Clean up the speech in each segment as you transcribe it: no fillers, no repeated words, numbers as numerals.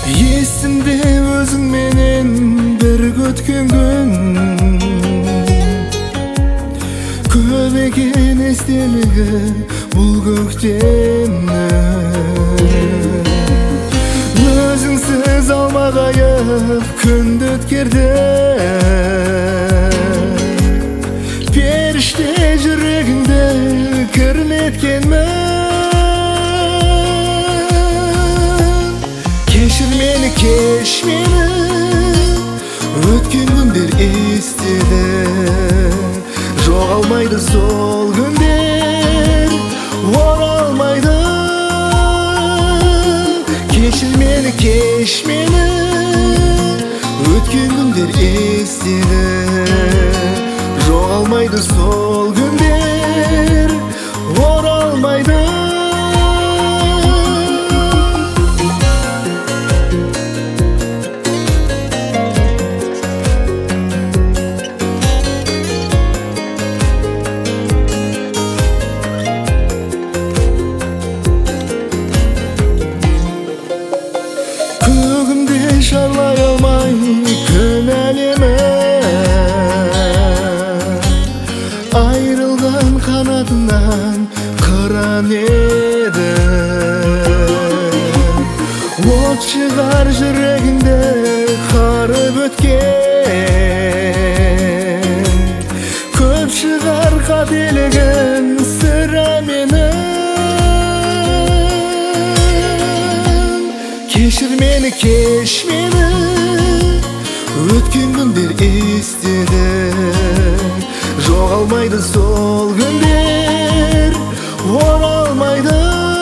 Есімде өзің менен бірге өткен күн, көп екен естелігі бұл көктемнің. Өзіңсіз алмағайып күнді өткердім, періште жүрегіңді кірлеткенмін. Кешір мені, кеш мені, өткен күндер естеді, жоғалмайды сол күндер, оралмайды. Кешір мені, кеш мені, өткен күндер естеді, жоғалмайды сол күндер, оралмайды. Көгімде шарлай алмай кінәлемін, айрылған қанатынан қыран едім. От шығар жүрегіңді қарып өткен, көп шығар қателігін сірә менің. Кешір мені, кеш мені, өткен күндер естеді, жоғалмайды сол күндер, оралмайды.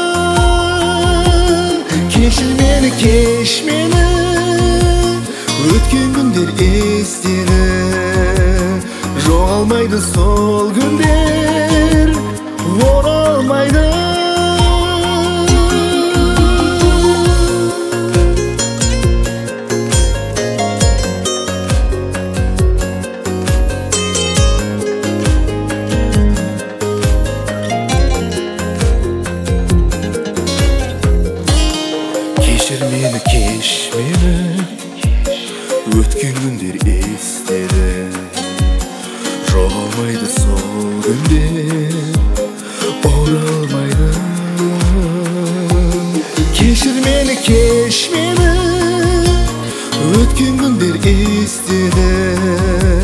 Кешір мені, кеш мені, өткен күндер естеді, жоғалмайды сол күндер, оралмайды. Кешір мені, кеш мені, өткен күндер естеді, жоғалмайды сол күндер, оралмайды. Кешір мені, кеш мені, өткен күндер естеді,